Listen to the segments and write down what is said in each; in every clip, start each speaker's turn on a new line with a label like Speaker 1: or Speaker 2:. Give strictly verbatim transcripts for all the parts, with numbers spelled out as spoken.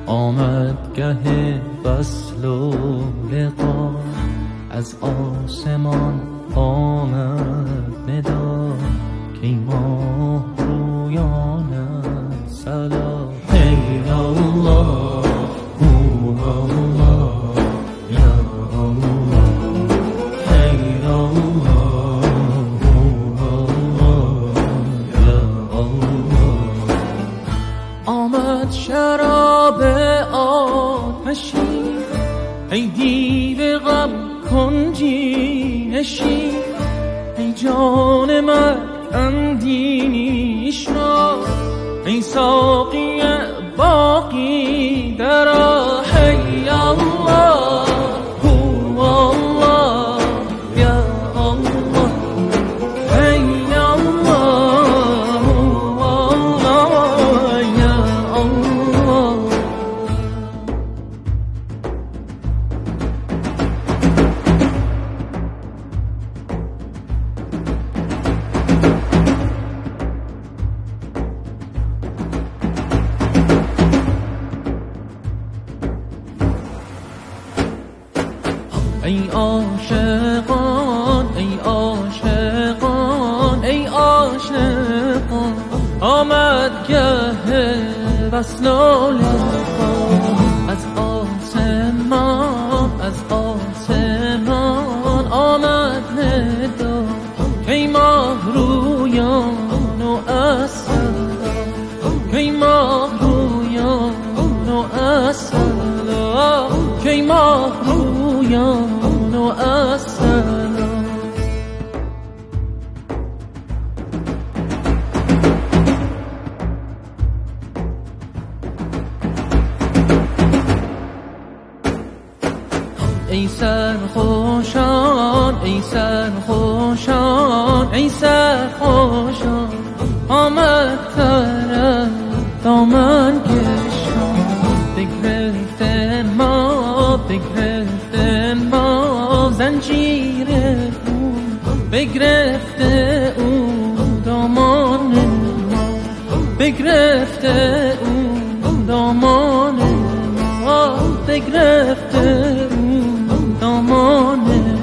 Speaker 1: آمد گه وصل و لقا، از آسمان آمد ندا که ماه رویانت سلام. ای الله او الله یا الله، ای الله او الله یا الله. آمد شراب آتشی، ای دیو غم کنجی نشین، ای جان من اندیش را، ای ساقی باقی درا. ای الله هو الله یا الله، ای الله هو الله یا الله. ای عاشقان ای عاشقان ای عاشقان، آمد گه وصل و لقا، از آسمان از آسمان آمد ندا کی ماه رویان و اصلا، کی ماه رویان و اصلا، کی ماه رویان و اصلا. ای سرخوشان ای سرخوشان ای سرخوشان، آمد طرف دامن کشان، بگرفته ما بگرفته ما زنجیر او، بگرفته او دامان ما، بگرفته او دامان ما، بگرفته او دامان ما.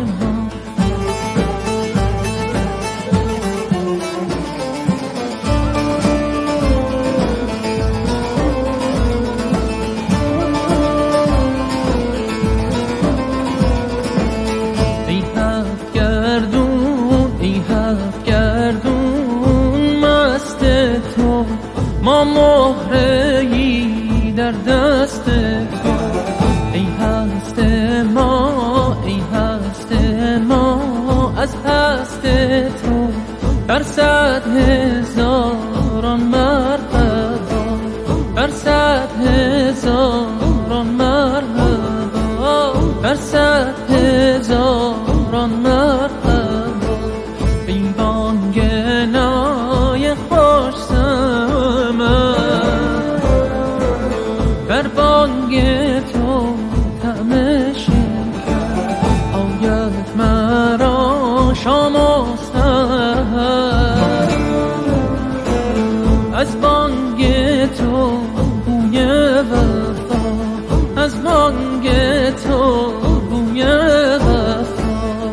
Speaker 1: ای هفت گردون ای هفت گردون مست تو، ما مهره‌ای در دست تو. ای هست ما ای هست ما از هست تو، در صد هزاران مرحبا، در صد هزاران مرحبا، در صد هزاران مرحبا. این بانگ نای خوش سمن، در بانگ تو طعم شکر آید مرا شام و سحر، از بانگ تو بوی وفا، از بانگ تو بوی وفا.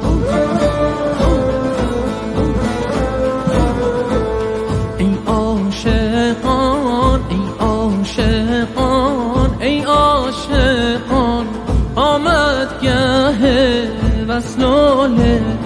Speaker 1: ای عاشقان ای عاشقان ای عاشقان، آمد گه وصل و لقا،